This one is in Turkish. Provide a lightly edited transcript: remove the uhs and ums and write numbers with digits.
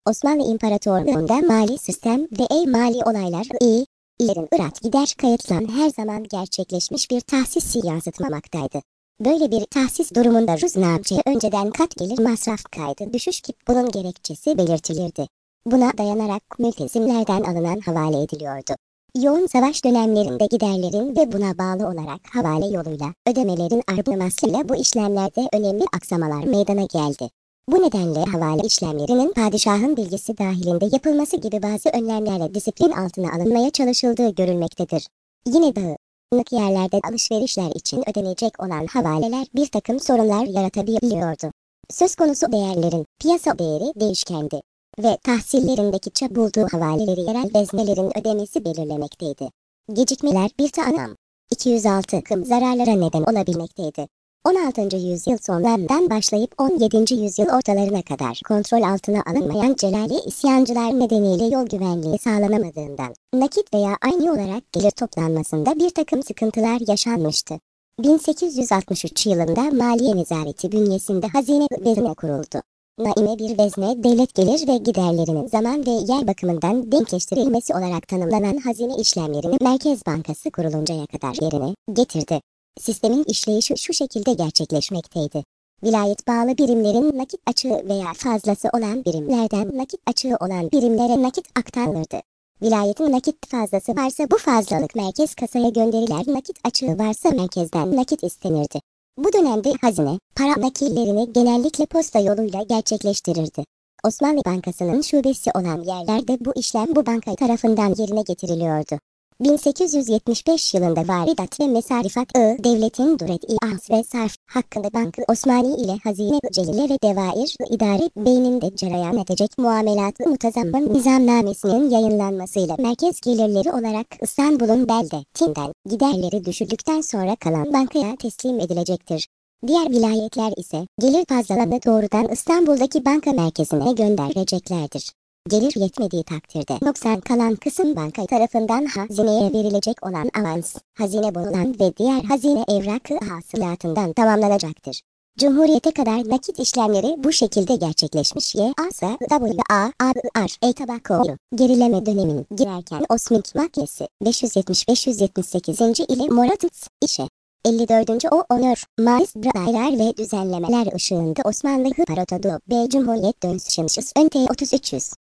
Osmanlı İmparatorluğu'nda mali sistem ve mali olaylar İ'lerin Irak gider kayıtlan her zaman gerçekleşmiş bir tahsisi yansıtmamaktaydı. Böyle bir tahsis durumunda ruznamçe önceden kat gelir masraf kaydı düşüş ki bunun gerekçesi belirtilirdi. Buna dayanarak mültezimlerden alınan havale ediliyordu. Yoğun savaş dönemlerinde giderlerin ve buna bağlı olarak havale yoluyla ödemelerin artmasıyla bu işlemlerde önemli aksamalar meydana geldi. Bu nedenle havale işlemlerinin padişahın bilgisi dahilinde yapılması gibi bazı önlemlerle disiplin altına alınmaya çalışıldığı görülmektedir. Yine dağınık yerlerde alışverişler için ödenecek olan havaleler bir takım sorunlar yaratabiliyordu. Söz konusu değerlerin piyasa değeri değişkendi ve tahsillerindeki bulduğu havaleleri yerel veznelerin ödemesi belirlemekteydi. Gecikmeler bir tanam 206 zararlara neden olabilmekteydi. 16. yüzyıl sonlarından başlayıp 17. yüzyıl ortalarına kadar kontrol altına alınmayan Celali isyancılar nedeniyle yol güvenliği sağlanamadığından nakit veya aynı olarak gelir toplanmasında bir takım sıkıntılar yaşanmıştı. 1863 yılında Maliye Nezareti bünyesinde hazine vezne kuruldu. Naime bir vezne, devlet gelir ve giderlerinin zaman ve yer bakımından denkleştirilmesi olarak tanımlanan hazine işlemlerini Merkez Bankası kuruluncaya kadar yerine getirdi. Sistemin işleyişi şu şekilde gerçekleşmekteydi. Vilayet bağlı birimlerin nakit açığı veya fazlası olan birimlerden nakit açığı olan birimlere nakit aktarılırdı. Vilayetin nakit fazlası varsa bu fazlalık merkez kasaya gönderiler, nakit açığı varsa merkezden nakit istenirdi. Bu dönemde hazine, para nakillerini genellikle posta yoluyla gerçekleştirirdi. Osmanlı Bankası'nın şubesi olan yerlerde bu işlem bu banka tarafından yerine getiriliyordu. 1875 yılında varidat ve mesarifat devletin duret-i ahs ve sarf hakkında Bankı Osmani ile Hazine Celile ve Devair İdare Beyni'nde cereyan edecek muamelat-ı mutazamman nizamnamesinin yayınlanmasıyla merkez gelirleri olarak İstanbul'un beldetinden giderleri düşürdükten sonra kalan bankaya teslim edilecektir. Diğer vilayetler ise gelir fazlalığını doğrudan İstanbul'daki banka merkezine göndereceklerdir. Gelir yetmediği takdirde noksan kalan kısım banka tarafından hazineye verilecek olan avans, hazine bonulan ve diğer hazine evrakı hasılatından tamamlanacaktır. Cumhuriyete kadar nakit işlemleri bu şekilde gerçekleşmiş. Tabako gerileme döneminin girerken Osmanlı makyesi 570-578. ile Moratıts işe 54. o onör, maizbraylar ve düzenlemeler ışığında Osmanlı İmparatorluğu B. Cumhuriyet dönüşümsüz ön T 3300.